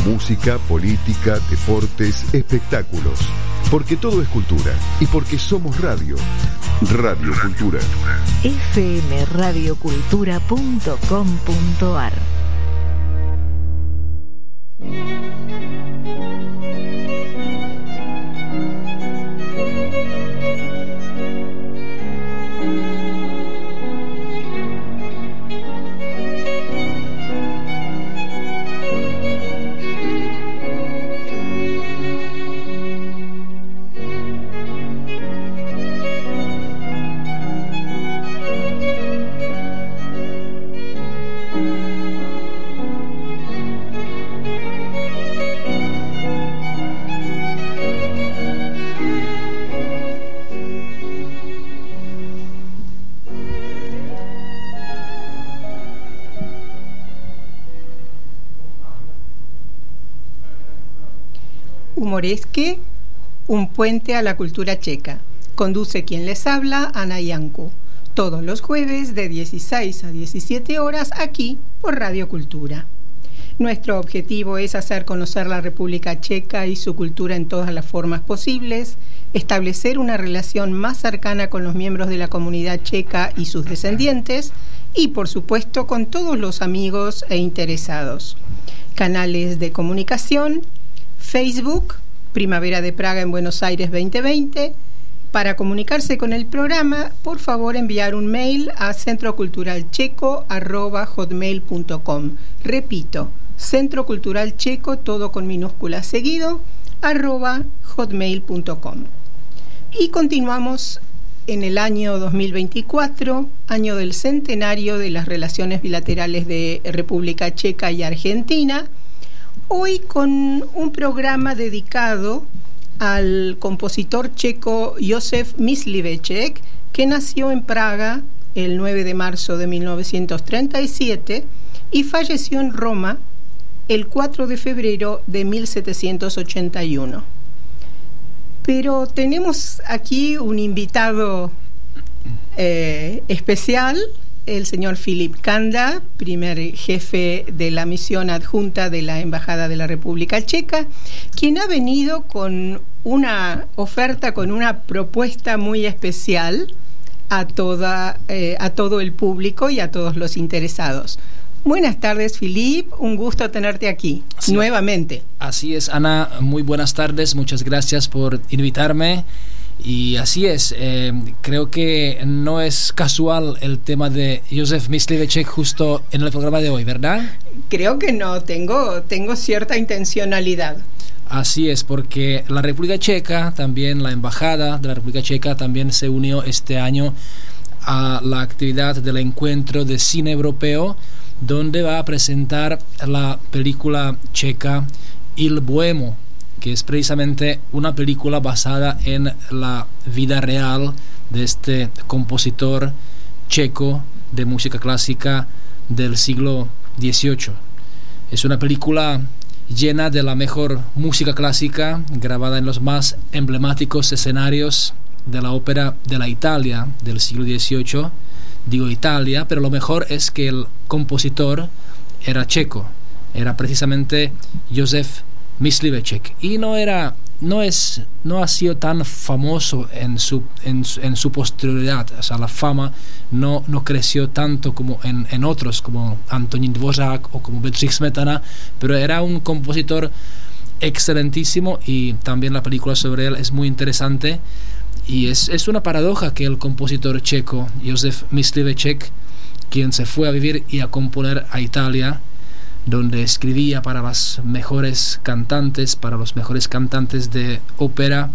Música, política, deportes, espectáculos. Porque todo es cultura y porque somos radio. Radio Cultura. fmradiocultura.com.ar. Humoresque, un puente a la cultura checa. Conduce quien les habla, Ana Iancu. Todos los jueves de 16 a 17 horas aquí por Radio Cultura. Nuestro objetivo es hacer conocer la República Checa y su cultura en todas las formas posibles, establecer una relación más cercana con los miembros de la comunidad checa y sus descendientes y, por supuesto, con todos los amigos e interesados. Canales de comunicación: Facebook, Primavera de Praga en Buenos Aires 2020. Para comunicarse con el programa, por favor enviar un mail a centroculturalcheco@hotmail.com. Repito, centroculturalcheco, todo con minúsculas seguido, @hotmail.com. Y continuamos en el año 2024, año del centenario de las relaciones bilaterales de República Checa y Argentina. Hoy con un programa dedicado al compositor checo Josef Mysliveček, que nació en Praga el 9 de marzo de 1937 y falleció en Roma el 4 de febrero de 1781. Pero tenemos aquí un invitado especial, el señor Filip Kanda, primer jefe de la misión adjunta de la Embajada de la República Checa, quien ha venido con una oferta, con una propuesta muy especial a todo el público y a todos los interesados. Buenas tardes, Filip, un gusto tenerte aquí nuevamente. Así es, Ana, muy buenas tardes, muchas gracias por invitarme. Y así es, creo que no es casual el tema de Josef Mysliveček justo en el programa de hoy, ¿verdad? Creo que no, tengo cierta intencionalidad. Así es, porque la República Checa, también la Embajada de la República Checa también se unió este año a la actividad del encuentro de cine europeo, donde va a presentar la película checa Il Bohemo, que es precisamente una película basada en la vida real de este compositor checo de música clásica del siglo XVIII. Es una película llena de la mejor música clásica, grabada en los más emblemáticos escenarios de la ópera de la Italia del siglo XVIII. Digo Italia, pero lo mejor es que el compositor era checo, era precisamente Josef Mysliveček, y no ha sido tan famoso en su posterioridad. O sea, la fama no creció tanto como en otros, como Antonín Dvořák o como Bedřich Smetana, pero era un compositor excelentísimo, y también la película sobre él es muy interesante. Y es una paradoja que el compositor checo Josef Mysliveček, quien se fue a vivir y a componer a Italia, donde escribía para las mejores cantantes, para los mejores cantantes de ópera,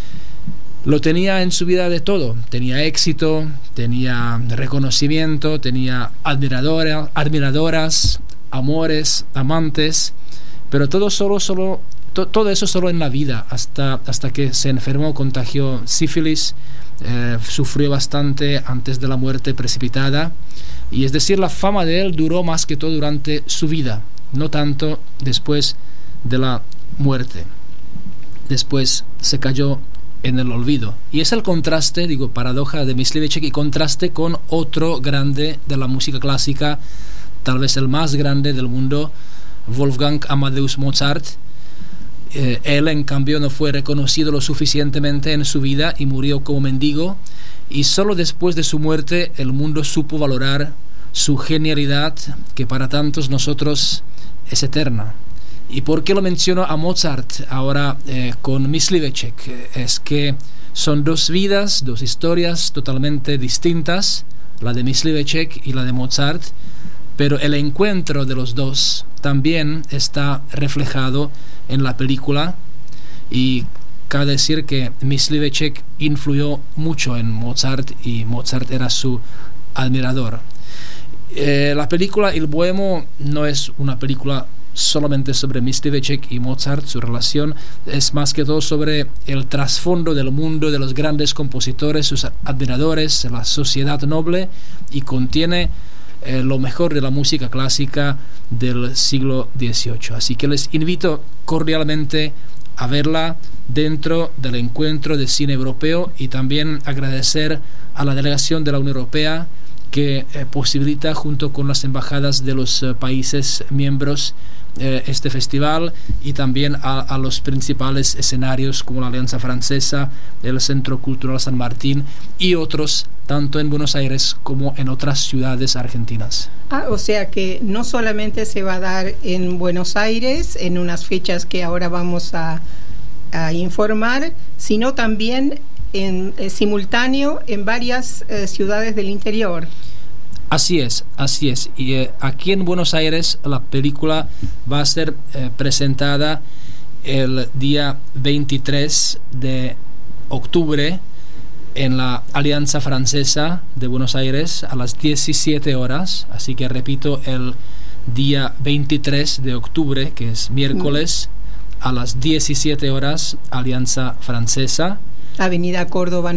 lo tenía en su vida de todo. Tenía éxito, tenía reconocimiento, tenía admiradoras, amores, amantes, pero todo eso solo en la vida, hasta que se enfermó, contagió sífilis, sufrió bastante antes de la muerte precipitada. Y es decir, la fama de él duró más que todo durante su vida, no tanto después de la muerte. Después se cayó en el olvido. Y es el contraste, paradoja de Mysliveček, y contraste con otro grande de la música clásica, tal vez el más grande del mundo, Wolfgang Amadeus Mozart. Él, en cambio, no fue reconocido lo suficientemente en su vida y murió como mendigo, y solo después de su muerte el mundo supo valorar su genialidad, que para tantos nosotros es eterna. ¿Y por qué lo menciono a Mozart ahora con Mysliveček? Es que son dos vidas, dos historias totalmente distintas, la de Mysliveček y la de Mozart, pero el encuentro de los dos también está reflejado en la película, y cabe decir que Mysliveček influyó mucho en Mozart y Mozart era su admirador. La película Il Bohemo no es una película solamente sobre Mysliveček y Mozart, su relación es más que todo sobre el trasfondo del mundo de los grandes compositores, sus admiradores, la sociedad noble, y contiene lo mejor de la música clásica del siglo XVIII. Así que les invito cordialmente a verla dentro del encuentro de cine europeo, y también agradecer a la delegación de la Unión Europea que posibilita, junto con las embajadas de los países miembros, este festival, y también a los principales escenarios como la Alianza Francesa, el Centro Cultural San Martín y otros, tanto en Buenos Aires como en otras ciudades argentinas. O sea que no solamente se va a dar en Buenos Aires en unas fechas que ahora vamos a informar, sino también en simultáneo en varias ciudades del interior. Así es. Y aquí en Buenos Aires la película va a ser presentada el día 23 de octubre en la Alianza Francesa de Buenos Aires a las 17 horas. Así que repito, el día 23 de octubre, que es miércoles, a las 17 horas, Alianza Francesa. Avenida Córdoba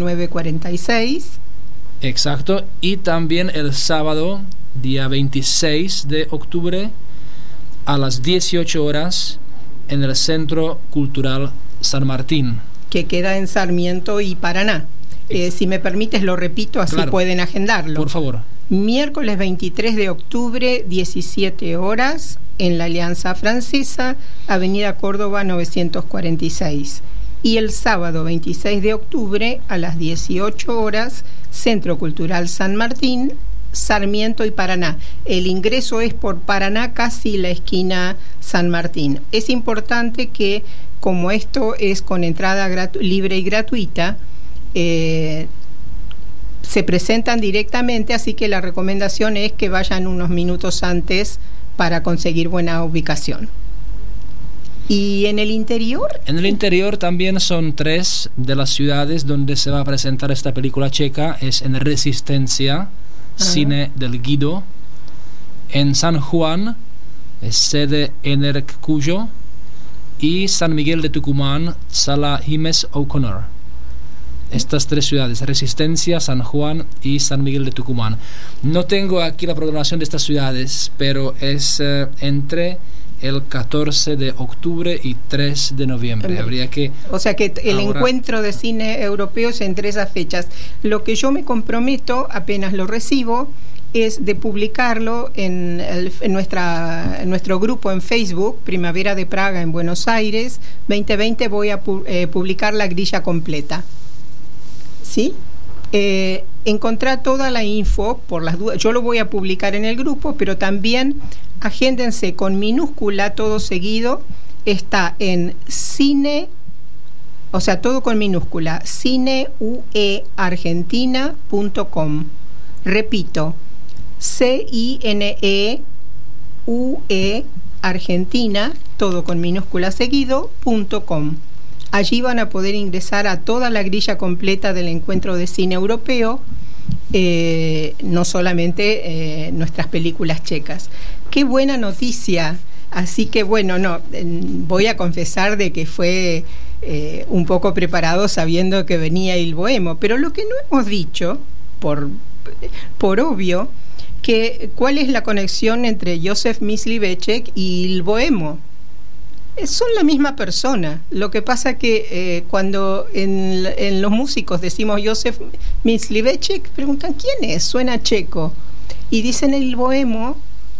946. Exacto, y también el sábado, día 26 de octubre, a las 18 horas, en el Centro Cultural San Martín, que queda en Sarmiento y Paraná. Si me permites, lo repito, así claro, pueden agendarlo. Por favor. Miércoles 23 de octubre, 17 horas, en la Alianza Francesa, Avenida Córdoba 946. Y el sábado 26 de octubre a las 18 horas, Centro Cultural San Martín, Sarmiento y Paraná. El ingreso es por Paraná, casi la esquina San Martín. Es importante que, como esto es con entrada libre y gratuita, se presentan directamente, así que la recomendación es que vayan unos minutos antes para conseguir buena ubicación. ¿Y en el interior? En el interior también son 3 de las ciudades donde se va a presentar esta película checa. Es en Resistencia, Cine del Guido. En San Juan, es sede Enerc Cuyo. Y San Miguel de Tucumán, Sala Jiménez O'Connor. Estas 3 ciudades, Resistencia, San Juan y San Miguel de Tucumán. No tengo aquí la programación de estas ciudades, pero es entre el 14 de octubre y 3 de noviembre. Habría que... O sea que el encuentro de cine europeo es entre esas fechas. Lo que yo me comprometo, apenas lo recibo, es de publicarlo en nuestro grupo en Facebook, Primavera de Praga en Buenos Aires 2020. Voy a publicar la grilla completa. ¿Sí? Encontrar toda la info, por las dudas, yo lo voy a publicar en el grupo, pero también agéndense con minúscula todo seguido, está en cine, o sea, todo con minúscula, cineueargentina.com. Repito, CINEUE Argentina, todo con minúscula seguido, .com. Allí van a poder ingresar a toda la grilla completa del encuentro de cine europeo, no solamente nuestras películas checas. ¡Qué buena noticia! Así que bueno, voy a confesar de que fue un poco preparado sabiendo que venía Il Bohemo, pero lo que no hemos dicho, por obvio, que ¿cuál es la conexión entre Józef Mysliveček y Il Bohemo? Son la misma persona. Lo que pasa que cuando en los músicos decimos Józef Mysliveček, preguntan ¿quién es? Suena checo. Y dicen Il Bohemo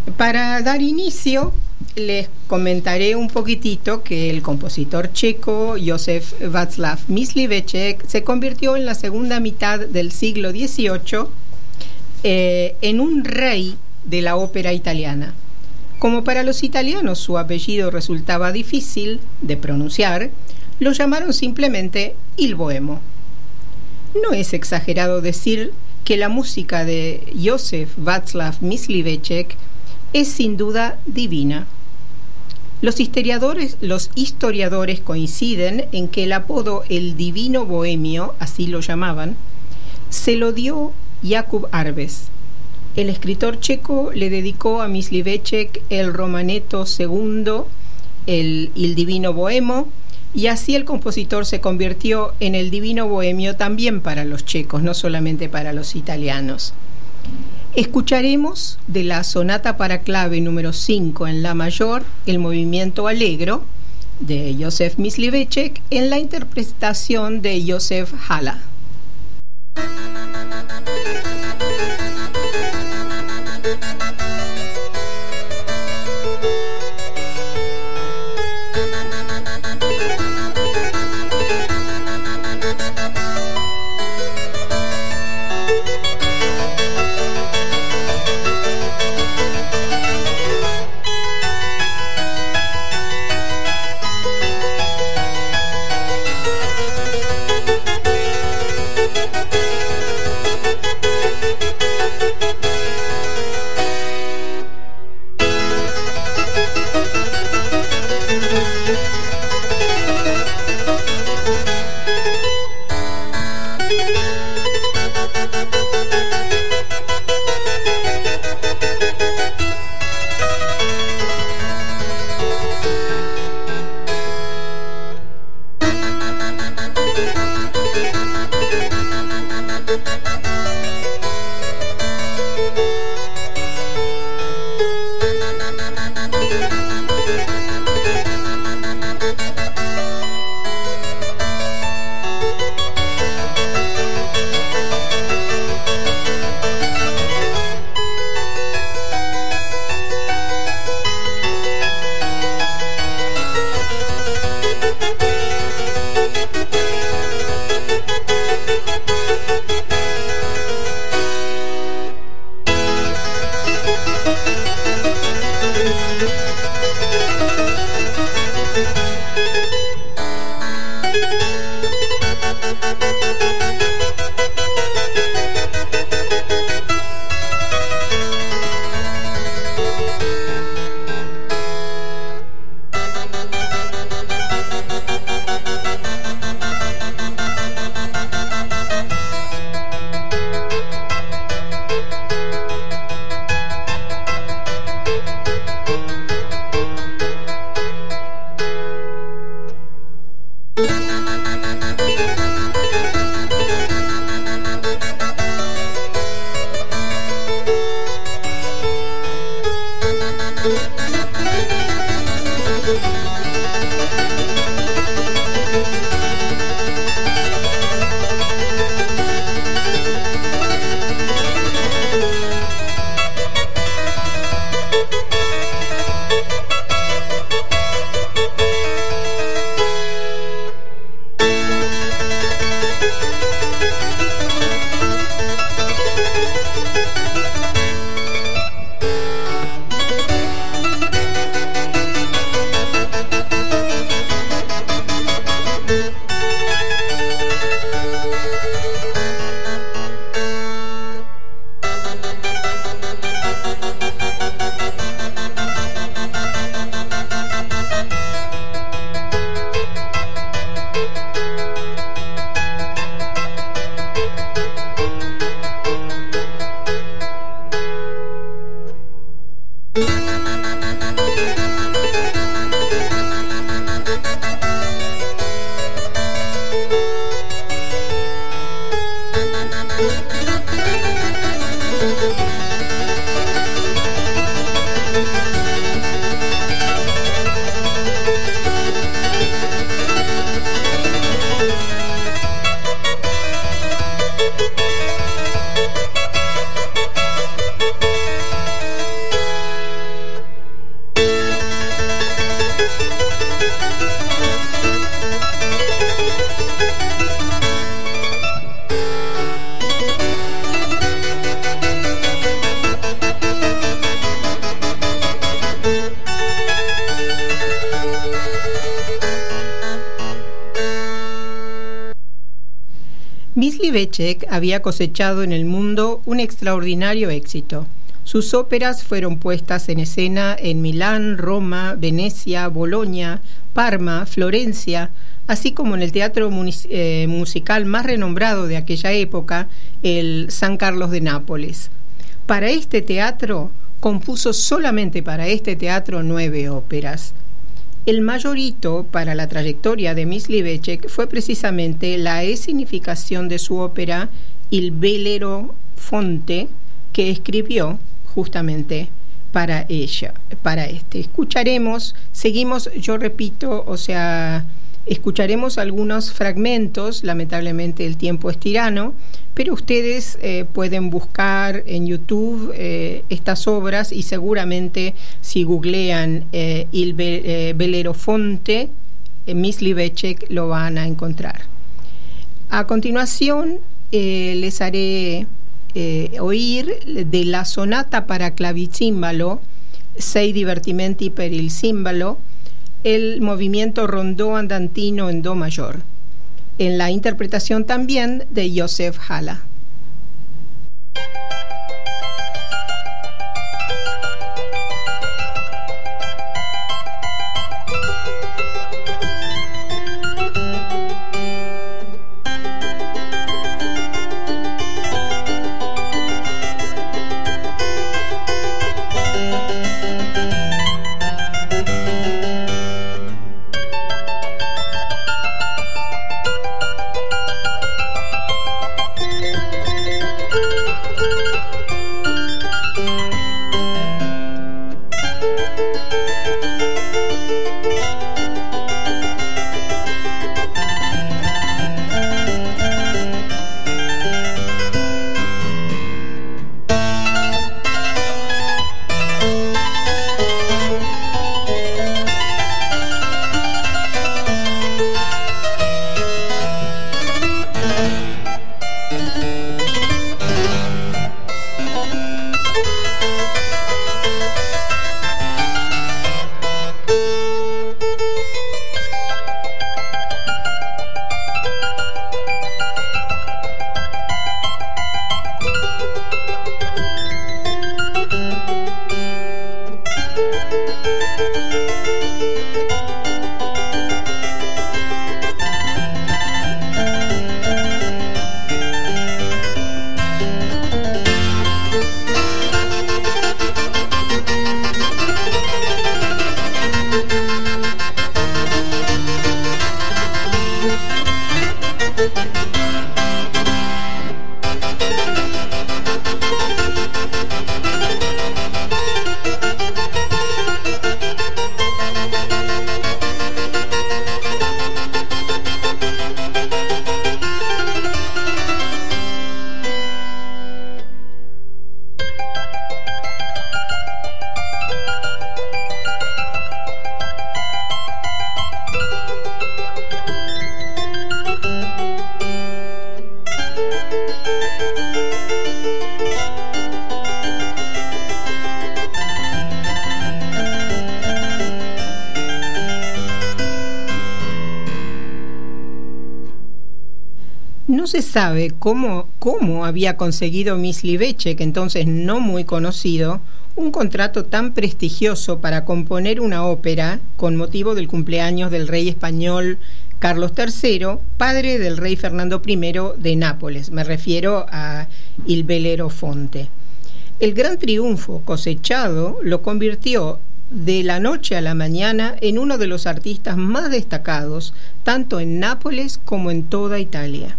Para dar inicio, les comentaré un poquitito que el compositor checo Józef Václav Mysliveček se convirtió en la segunda mitad del siglo XVIII en un rey de la ópera italiana. Como para los italianos su apellido resultaba difícil de pronunciar, lo llamaron simplemente Il Boemo. No es exagerado decir que la música de Józef Václav Mysliveček es sin duda divina. Los historiadores coinciden en que el apodo El Divino Bohemio, así lo llamaban, se lo dio Jakub Arbes. El escritor checo le dedicó a Mysliveček el Romaneto II, el Divino Bohemo, y así el compositor se convirtió en el Divino Bohemio también para los checos, no solamente para los italianos. Escucharemos de la sonata para clave número 5 en la mayor, el movimiento Allegro, de Józef Mysliveček, en la interpretación de Josef Hala. Mysliveček había cosechado en el mundo un extraordinario éxito. Sus óperas fueron puestas en escena en Milán, Roma, Venecia, Bolonia, Parma, Florencia, así como en el teatro musical más renombrado de aquella época, el San Carlos de Nápoles. Para este teatro, compuso solamente para este teatro 9 óperas. El mayor hito para la trayectoria de Mysliveček fue precisamente la escenificación de su ópera Il Bellerofonte, que escribió justamente para ella, para este. Escucharemos algunos fragmentos, lamentablemente el tiempo es tirano, pero ustedes pueden buscar en YouTube estas obras y seguramente si googlean Il Bellerofonte, Mysliveček, lo van a encontrar. A continuación les haré oír de la sonata para clavicímbalo, Sei divertimenti per il cimbalo, el movimiento rondó andantino en do mayor, en la interpretación también de Joseph Haller. No se sabe cómo había conseguido Mysliveček, entonces no muy conocido, un contrato tan prestigioso para componer una ópera con motivo del cumpleaños del rey español Carlos III, padre del rey Fernando I de Nápoles. Me refiero a Il Bellerofonte. El gran triunfo cosechado lo convirtió de la noche a la mañana en uno de los artistas más destacados, tanto en Nápoles como en toda Italia.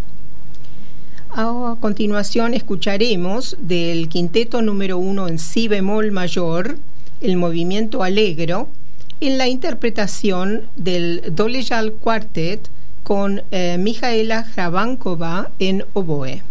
A continuación escucharemos del quinteto número 1 en si bemol mayor, el movimiento Allegro, en la interpretación del Doležal Quartet con Mihaela Hravankova en oboe.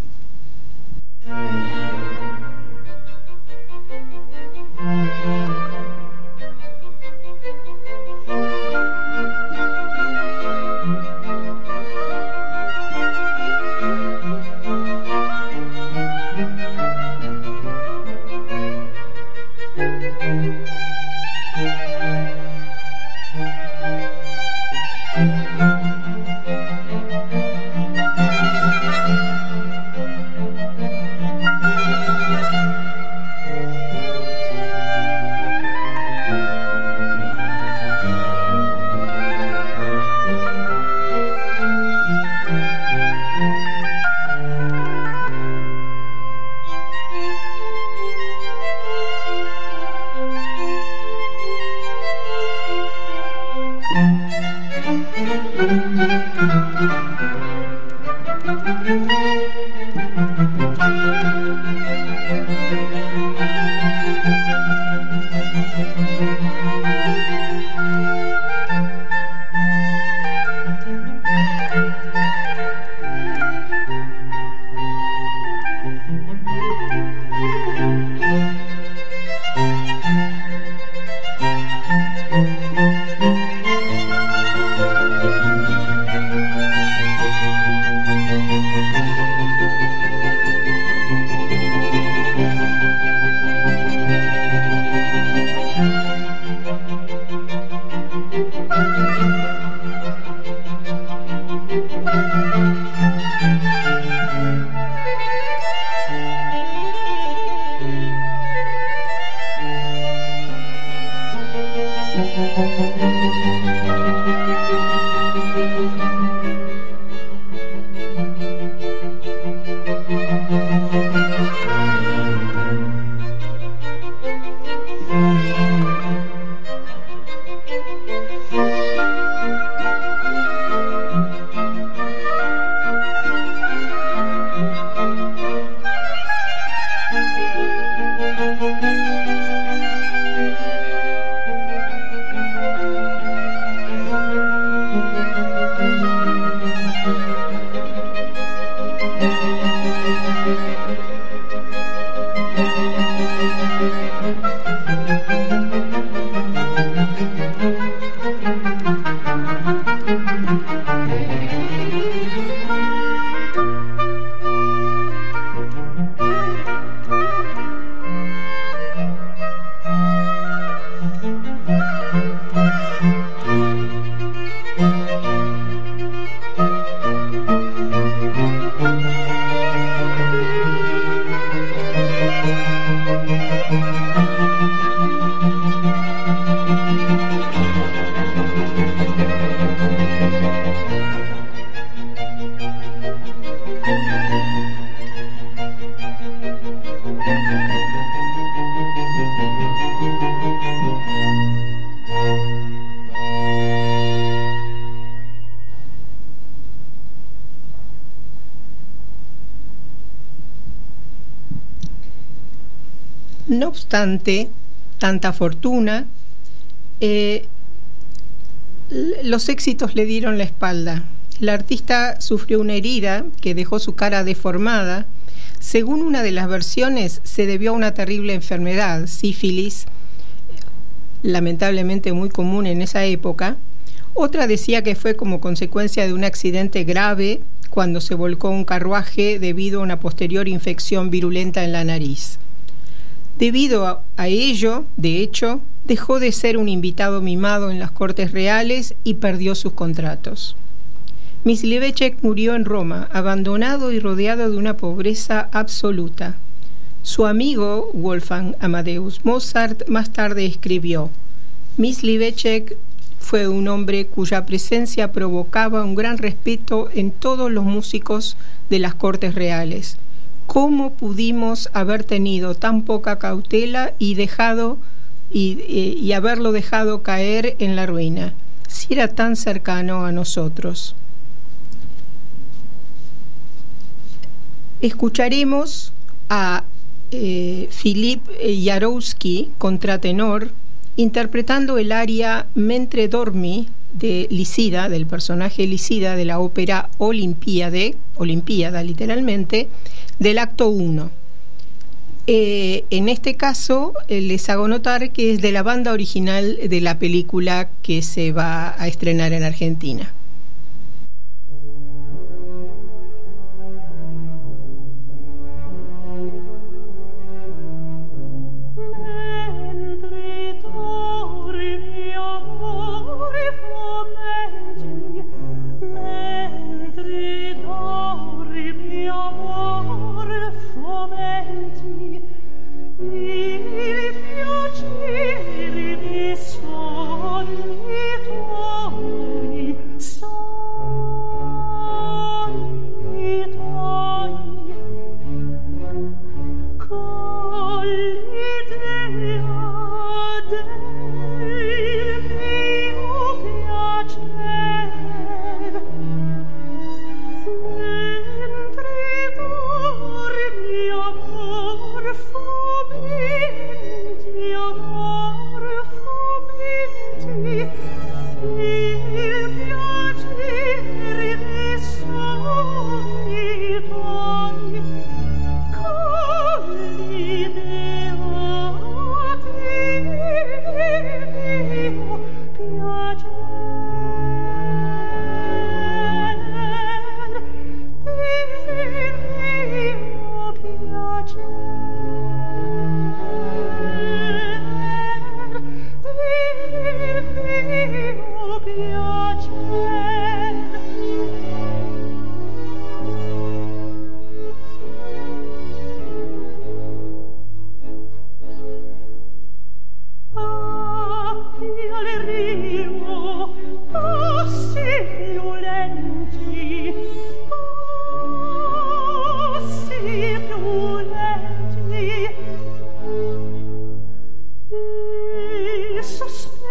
No obstante tanta fortuna, los éxitos le dieron la espalda. El artista sufrió una herida que dejó su cara deformada. Según una de las versiones, se debió a una terrible enfermedad, sífilis, lamentablemente muy común en esa época. Otra decía que fue como consecuencia de un accidente grave cuando se volcó un carruaje debido a una posterior infección virulenta en la nariz. Debido a ello, de hecho, dejó de ser un invitado mimado en las cortes reales y perdió sus contratos. Mysliveček murió en Roma, abandonado y rodeado de una pobreza absoluta. Su amigo Wolfgang Amadeus Mozart más tarde escribió: Mysliveček fue un hombre cuya presencia provocaba un gran respeto en todos los músicos de las cortes reales. ¿Cómo pudimos haber tenido tan poca cautela y haberlo dejado caer en la ruina, si era tan cercano a nosotros? Escucharemos a Filip Jarowski, contratenor, interpretando el aria Mentre dormi de Lisida, del personaje Lisida de la ópera Olimpiada literalmente, del acto 1. En este caso les hago notar que es de la banda original de la película que se va a estrenar en Argentina.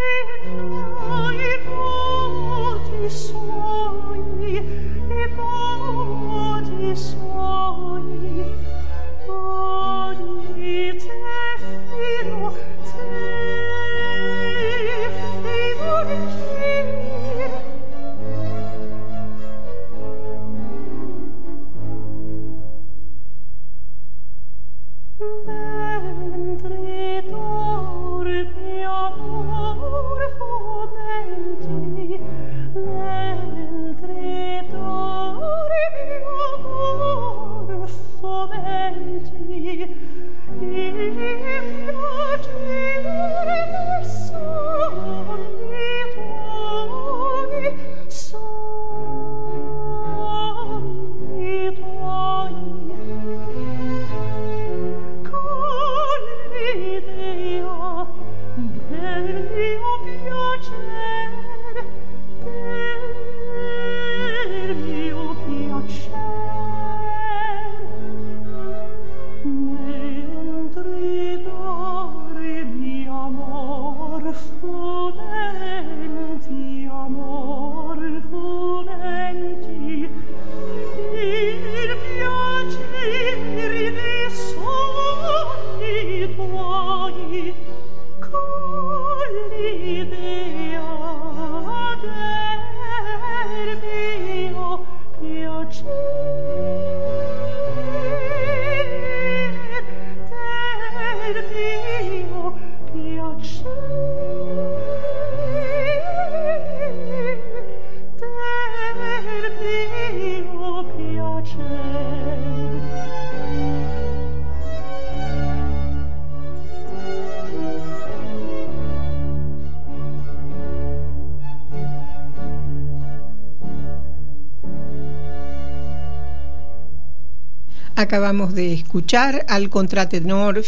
Acabamos de escuchar al contratenor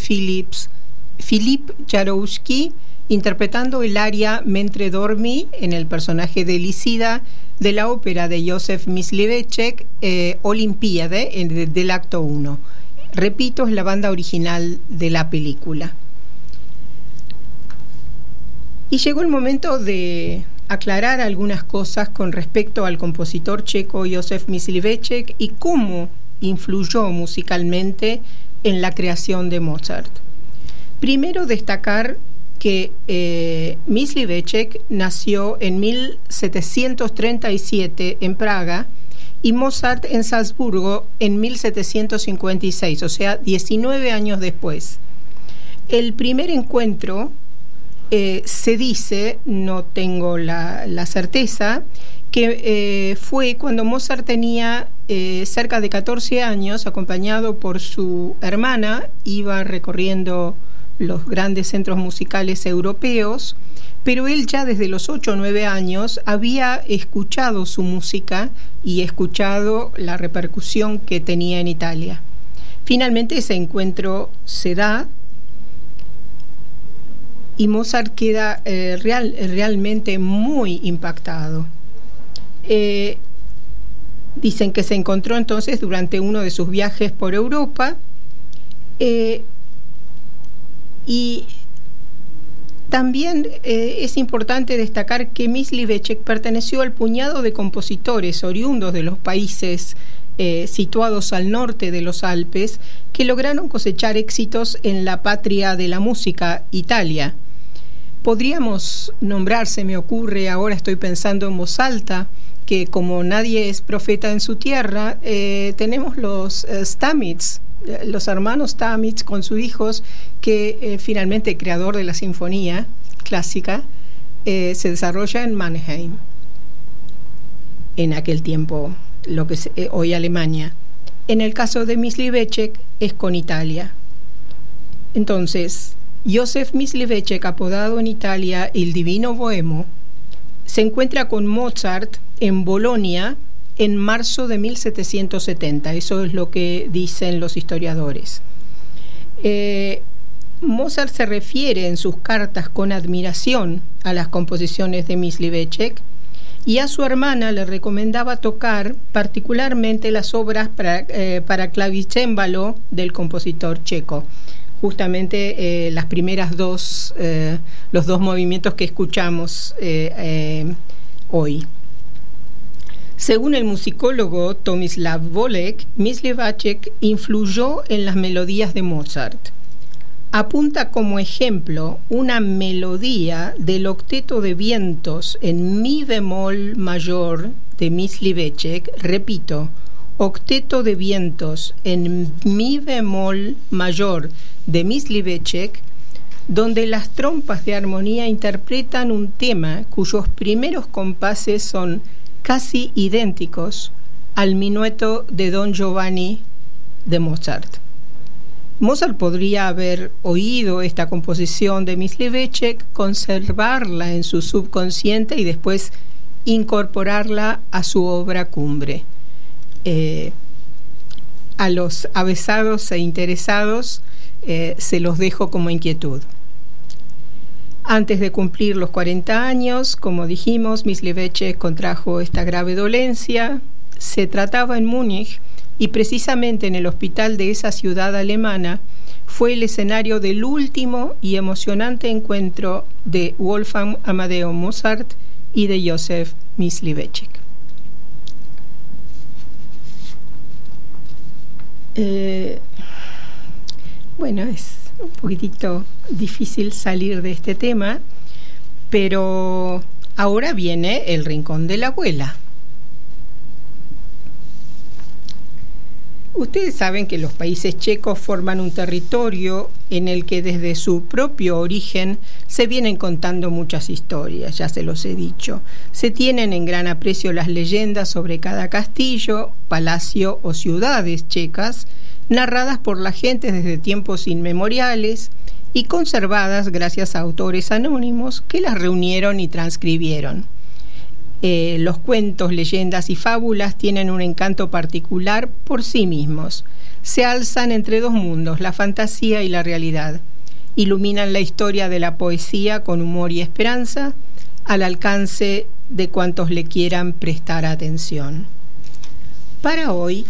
Philippe Jarouski interpretando el aria Mentre dormi en el personaje de Lisida de la ópera de Józef Mysliveček, Olympiade, del acto 1. Repito, es la banda original de la película. Y llegó el momento de aclarar algunas cosas con respecto al compositor checo Józef Mysliveček y cómo influyó musicalmente en la creación de Mozart. Primero, destacar que Mysliveček nació en 1737 en Praga y Mozart en Salzburgo en 1756, o sea, 19 años después. El primer encuentro se dice, no tengo la certeza, que fue cuando Mozart tenía cerca de 14 años, acompañado por su hermana, iba recorriendo los grandes centros musicales europeos, pero él ya desde los 8 o 9 años había escuchado su música y escuchado la repercusión que tenía en Italia. Finalmente ese encuentro se da y Mozart queda realmente muy impactado. Dicen que se encontró entonces durante uno de sus viajes por Europa y también es importante destacar que Mysliveček perteneció al puñado de compositores oriundos de los países situados al norte de los Alpes que lograron cosechar éxitos en la patria de la música, Italia. Podríamos nombrar, se me ocurre, ahora estoy pensando en voz alta, que como nadie es profeta en su tierra, tenemos los Stamitz, los hermanos Stamitz con sus hijos, que finalmente el creador de la sinfonía clásica se desarrolla en Mannheim, en aquel tiempo lo que es hoy Alemania. En el caso de Mysliveček es con Italia. Entonces, Józef Mysliveček, apodado en Italia el Divino Bohemo, se encuentra con Mozart en Bolonia en marzo de 1770. Eso es lo que dicen los historiadores. Mozart se refiere en sus cartas con admiración a las composiciones de Mysliveček y a su hermana le recomendaba tocar particularmente las obras para clavicémbalo del compositor checo. justamente las primeras dos, los dos movimientos que escuchamos hoy. Según el musicólogo Tomislav Volek, Myslivacek influyó en las melodías de Mozart. Apunta como ejemplo una melodía del octeto de vientos en mi bemol mayor de Myslivacek, repito, octeto de vientos en mi bemol mayor de Myslivacek, donde las trompas de armonía interpretan un tema cuyos primeros compases son casi idénticos al minueto de Don Giovanni de Mozart. Mozart podría haber oído esta composición de Myslivacek, conservarla en su subconsciente y después incorporarla a su obra cumbre. A los avesados e interesados se los dejo como inquietud. Antes de cumplir los 40 años, como dijimos, Myslivacek contrajo esta grave dolencia. Se trataba en Múnich y precisamente en el hospital de esa ciudad alemana fue el escenario del último y emocionante encuentro de Wolfgang Amadeus Mozart y de Joseph Myslivacek. Bueno, es un poquitito difícil salir de este tema, pero ahora viene el rincón de la abuela. Ustedes saben que los países checos forman un territorio en el que desde su propio origen se vienen contando muchas historias, ya se los he dicho. Se tienen en gran aprecio las leyendas sobre cada castillo, palacio o ciudades checas, narradas por la gente desde tiempos inmemoriales y conservadas gracias a autores anónimos que las reunieron y transcribieron. Los cuentos, leyendas y fábulas tienen un encanto particular por sí mismos. Se alzan entre dos mundos, la fantasía y la realidad. Iluminan la historia de la poesía con humor y esperanza, al alcance de cuantos le quieran prestar atención. Para hoy,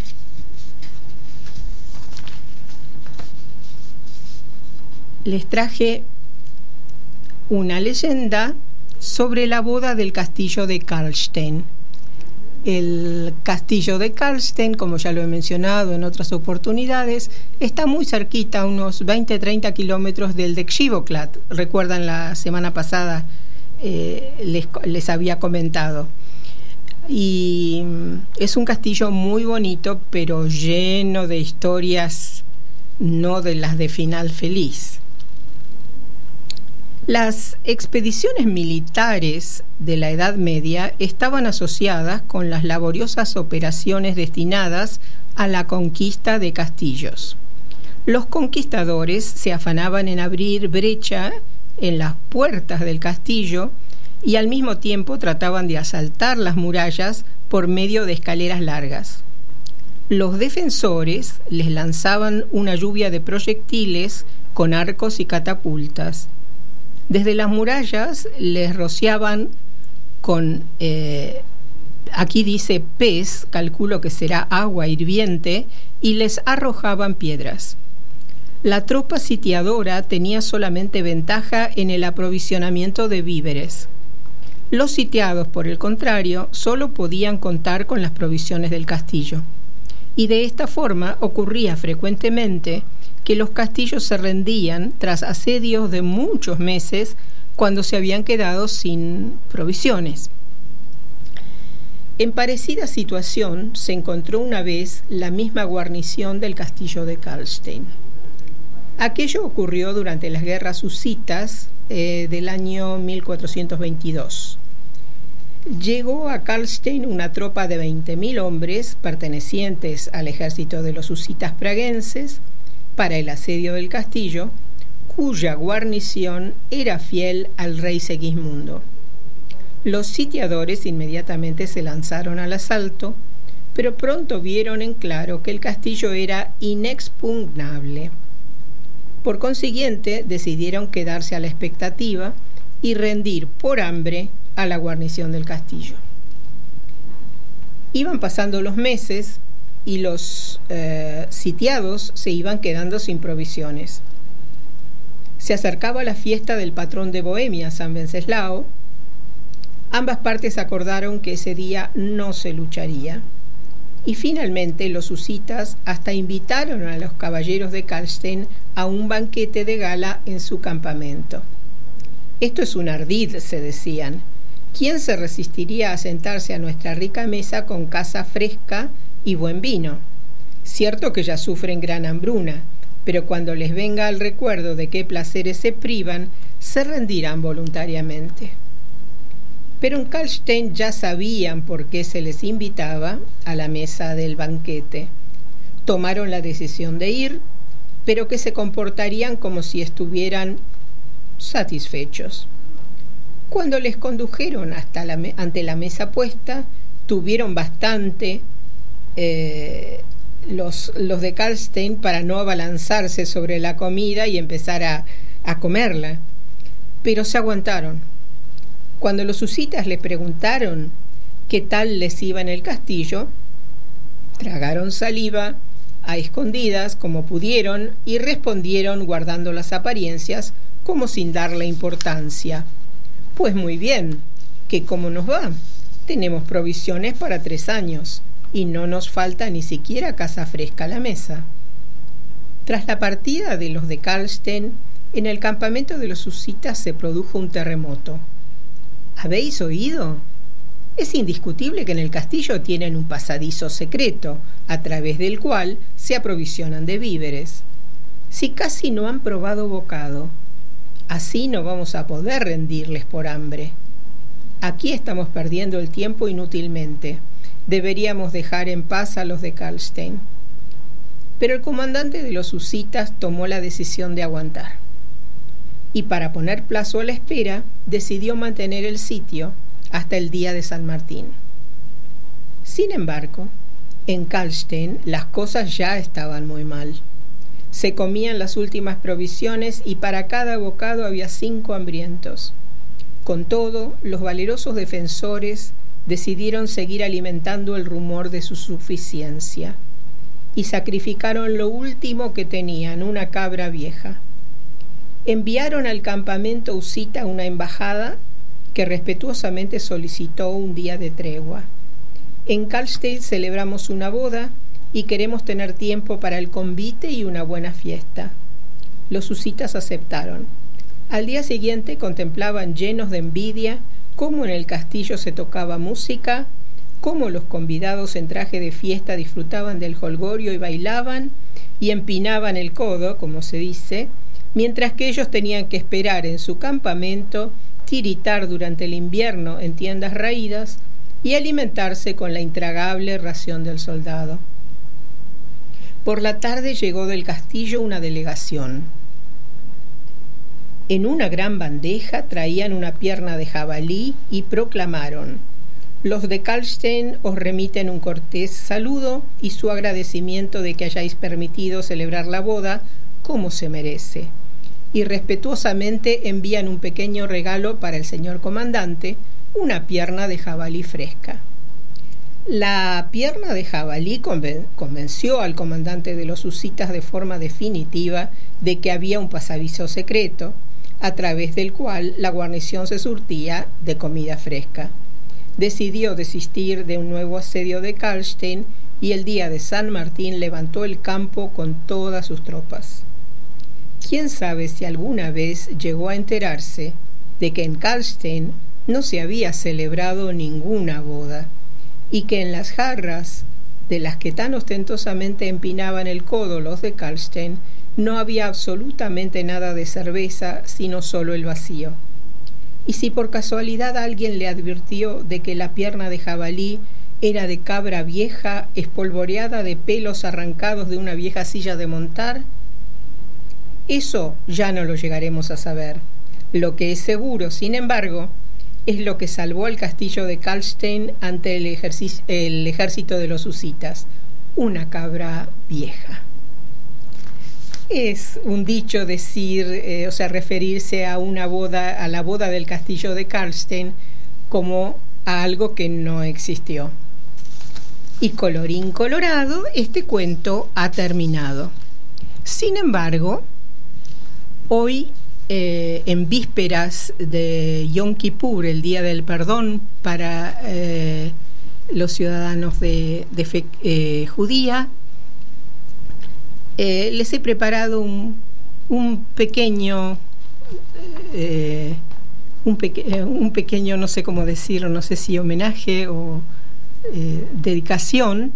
les traje una leyenda sobre la boda del castillo de Karlstein. El castillo de Karlstein, como ya lo he mencionado en otras oportunidades, está muy cerquita, a unos 20-30 kilómetros del de Křivoklát. Recuerdan, la semana pasada les había comentado. Y es un castillo muy bonito, pero lleno de historias no de las de final feliz. Las expediciones militares de la Edad Media estaban asociadas con las laboriosas operaciones destinadas a la conquista de castillos. Los conquistadores se afanaban en abrir brecha en las puertas del castillo y al mismo tiempo trataban de asaltar las murallas por medio de escaleras largas. Los defensores les lanzaban una lluvia de proyectiles con arcos y catapultas. Desde las murallas les rociaban con, aquí dice pez, calculo que será agua hirviente, y les arrojaban piedras. La tropa sitiadora tenía solamente ventaja en el aprovisionamiento de víveres. Los sitiados, por el contrario, solo podían contar con las provisiones del castillo. Y de esta forma ocurría frecuentemente que los castillos se rendían tras asedios de muchos meses cuando se habían quedado sin provisiones. En parecida situación se encontró una vez la misma guarnición del castillo de Karlstein. Aquello ocurrió durante las guerras husitas del año 1422. Llegó a Karlstein una tropa de 20.000 hombres pertenecientes al ejército de los husitas praguenses para el asedio del castillo, cuya guarnición era fiel al rey Segismundo. Los sitiadores inmediatamente se lanzaron al asalto, pero pronto vieron en claro que el castillo era inexpugnable. Por consiguiente, decidieron quedarse a la expectativa y rendir por hambre a la guarnición del castillo. Iban pasando los meses y los sitiados se iban quedando sin provisiones. Se acercaba la fiesta del patrón de Bohemia, San Wenceslao. Ambas partes acordaron que ese día no se lucharía. Y finalmente los husitas hasta invitaron a los caballeros de Karlstein a un banquete de gala en su campamento. Esto es un ardid, se decían. ¿Quién se resistiría a sentarse a nuestra rica mesa con caza fresca y buen vino? Cierto que ya sufren gran hambruna, pero cuando les venga el recuerdo de qué placeres se privan, se rendirán voluntariamente. Pero en Karlstein ya sabían por qué se les invitaba a la mesa del banquete. Tomaron la decisión de ir, pero que se comportarían como si estuvieran satisfechos. Cuando les condujeron ante la mesa puesta, tuvieron bastante los de Karlstein para no abalanzarse sobre la comida y empezar a comerla, pero se aguantaron. Cuando los husitas le preguntaron qué tal les iba en el castillo, tragaron saliva a escondidas como pudieron y respondieron guardando las apariencias como sin darle importancia. Pues muy bien, que cómo nos va. Tenemos provisiones para 3 años y no nos falta ni siquiera caza fresca a la mesa. Tras la partida de los de Karlstein, en el campamento de los husitas se produjo un terremoto. ¿Habéis oído? Es indiscutible que en el castillo tienen un pasadizo secreto, a través del cual se aprovisionan de víveres. Si casi no han probado bocado, así no vamos a poder rendirles por hambre. Aquí estamos perdiendo el tiempo inútilmente. Deberíamos dejar en paz a los de Karlstein. Pero el comandante de los husitas tomó la decisión de aguantar. Y para poner plazo a la espera, decidió mantener el sitio hasta el día de San Martín. Sin embargo, en Karlstein las cosas ya estaban muy mal. Se comían las últimas provisiones y para cada bocado había 5 hambrientos. Con todo, los valerosos defensores decidieron seguir alimentando el rumor de su suficiencia y sacrificaron lo último que tenían, una cabra vieja. Enviaron al campamento husita una embajada que respetuosamente solicitó un día de tregua. En Karlstein celebramos una boda y queremos tener tiempo para el convite y una buena fiesta. Los husitas aceptaron. Al día siguiente contemplaban llenos de envidia cómo en el castillo se tocaba música, cómo los convidados en traje de fiesta disfrutaban del jolgorio y bailaban y empinaban el codo, como se dice, mientras que ellos tenían que esperar en su campamento, tiritar durante el invierno en tiendas raídas y alimentarse con la intragable ración del soldado. Por la tarde llegó del castillo una delegación. En una gran bandeja traían una pierna de jabalí y proclamaron: «Los de Karlstein os remiten un cortés saludo y su agradecimiento de que hayáis permitido celebrar la boda como se merece. Y respetuosamente envían un pequeño regalo para el señor comandante, una pierna de jabalí fresca». La pierna de jabalí convenció al comandante de los husitas de forma definitiva de que había un pasadizo secreto, a través del cual la guarnición se surtía de comida fresca. Decidió desistir de un nuevo asedio de Karlstein y el día de San Martín levantó el campo con todas sus tropas. ¿Quién sabe si alguna vez llegó a enterarse de que en Karlstein no se había celebrado ninguna boda y que en las jarras de las que tan ostentosamente empinaban el codo los de Karlstein no había absolutamente nada de cerveza, sino solo el vacío? Y si por casualidad alguien le advirtió de que la pierna de jabalí era de cabra vieja, espolvoreada de pelos arrancados de una vieja silla de montar, eso ya no lo llegaremos a saber. Lo que es seguro, sin embargo, es lo que salvó al castillo de Karlstein ante el ejército de los husitas: una cabra vieja. Es un dicho decir, referirse a una boda, a la boda del castillo de Karlstein, como a algo que no existió. Y colorín colorado, este cuento ha terminado. Sin embargo, hoy en vísperas de Yom Kippur, el Día del Perdón para los ciudadanos de fe judía, les he preparado un pequeño, no sé cómo decirlo, no sé si homenaje o dedicación.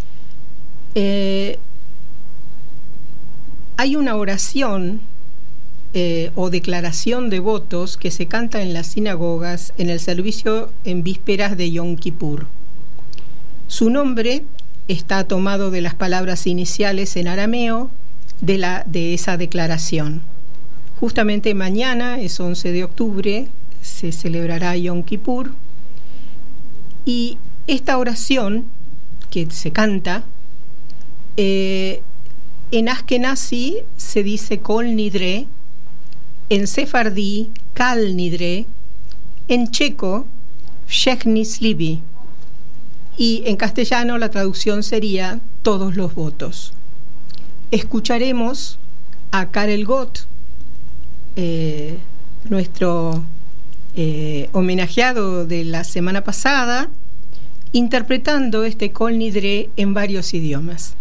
Hay una oración o declaración de votos que se canta en las sinagogas en el servicio en vísperas de Yom Kippur. Su nombre está tomado de las palabras iniciales en arameo de esa declaración. Justamente mañana, es 11 de octubre, se celebrará Yom Kippur, y esta oración que se canta, en Ashkenazi se dice Kol Nidre, en sefardí Kal Nidre, en checo Shechnis Libi, y en castellano la traducción sería todos los votos. Escucharemos a Karel Gott, nuestro homenajeado de la semana pasada, interpretando este Kol Nidre en varios idiomas.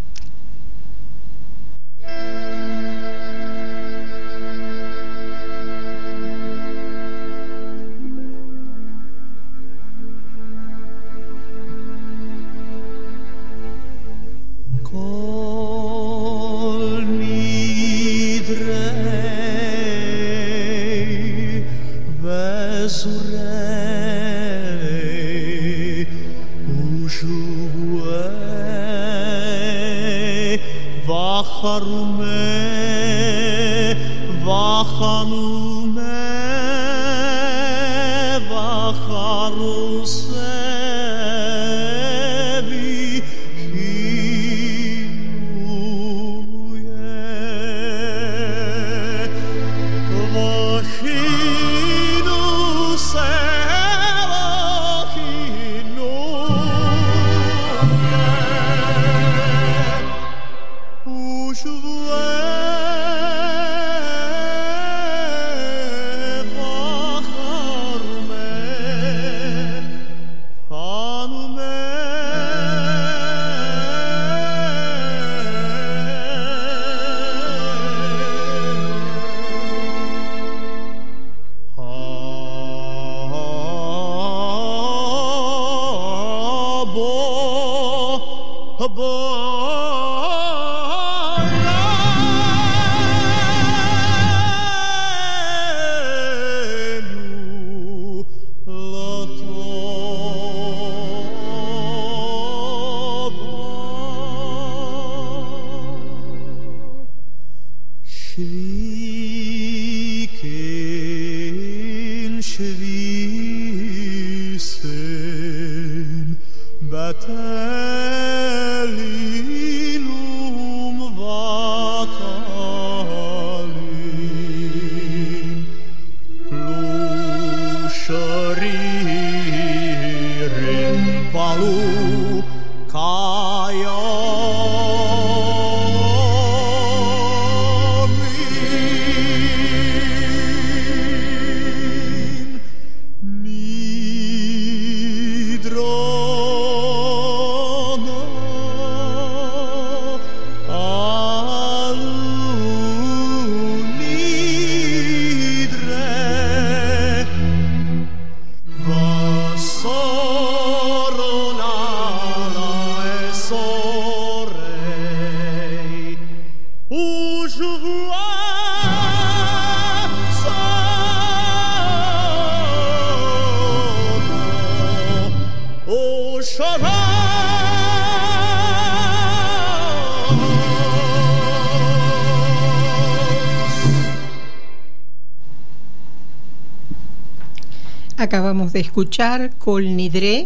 Acabamos de escuchar Kol Nidre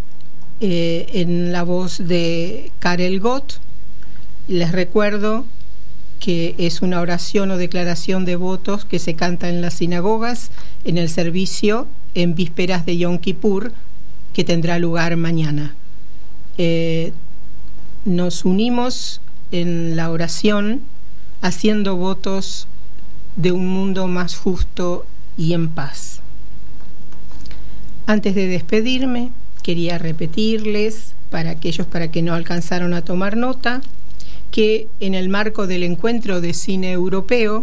en la voz de Karel Gott. Les recuerdo que es una oración o declaración de votos que se canta en las sinagogas en el servicio en vísperas de Yom Kippur, que tendrá lugar mañana. Nos unimos en la oración haciendo votos de un mundo más justo y en paz. Antes de despedirme, quería repetirles, para aquellos que no alcanzaron a tomar nota, que en el marco del encuentro de cine europeo,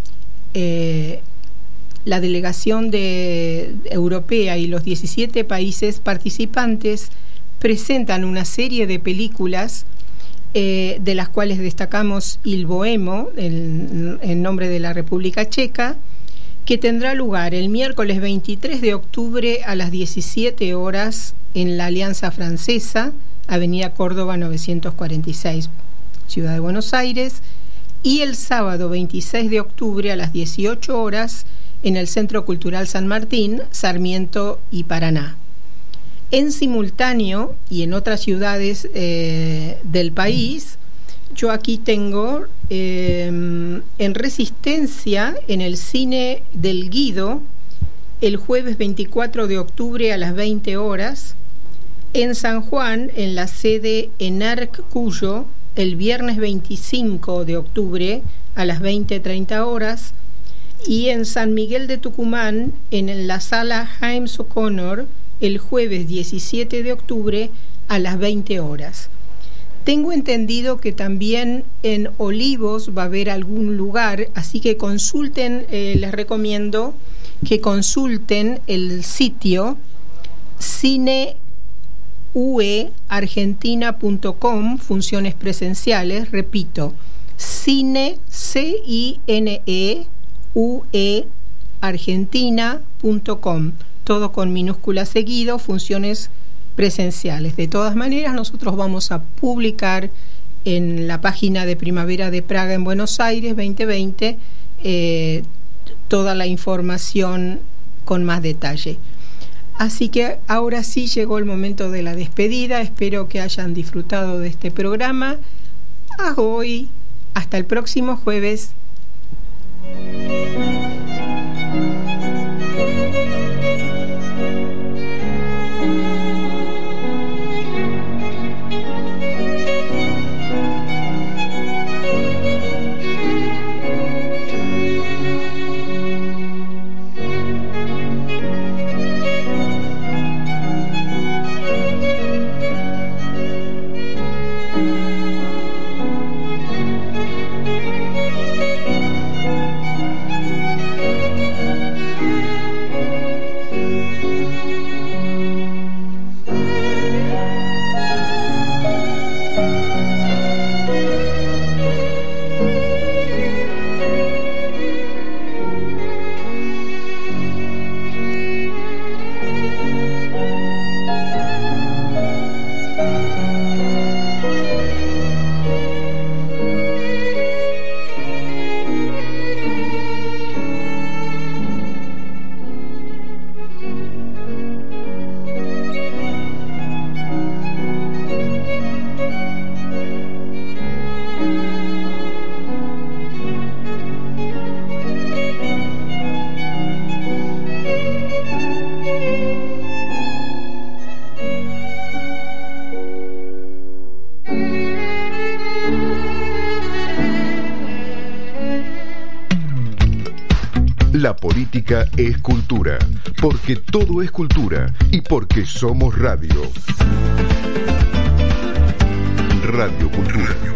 la delegación europea y los 17 países participantes presentan una serie de películas, de las cuales destacamos Il Bohemo, en nombre de la República Checa, que tendrá lugar el miércoles 23 de octubre a las 17 horas en la Alianza Francesa, Avenida Córdoba 946, Ciudad de Buenos Aires, y el sábado 26 de octubre a las 18 horas en el Centro Cultural San Martín, Sarmiento y Paraná. En simultáneo y en otras ciudades del país, yo aquí tengo en Resistencia, en el Cine del Guido, el jueves 24 de octubre a las 20 horas, en San Juan, en la sede ENARC Cuyo, el viernes 25 de octubre a las 20:30 horas, y en San Miguel de Tucumán, en la sala James O'Connor, el jueves 17 de octubre a las 20 horas. Tengo entendido que también en Olivos va a haber algún lugar, así que consulten, les recomiendo que consulten el sitio cineueargentina.com, funciones presenciales, repito, cineueargentina.com, todo con minúscula seguido, funciones presenciales. De todas maneras, nosotros vamos a publicar en la página de Primavera de Praga en Buenos Aires 2020 toda la información con más detalle. Así que ahora sí llegó el momento de la despedida. Espero que hayan disfrutado de este programa. Ahoy, hasta el próximo jueves. La política es cultura, porque todo es cultura y porque somos radio. Radio Cultura.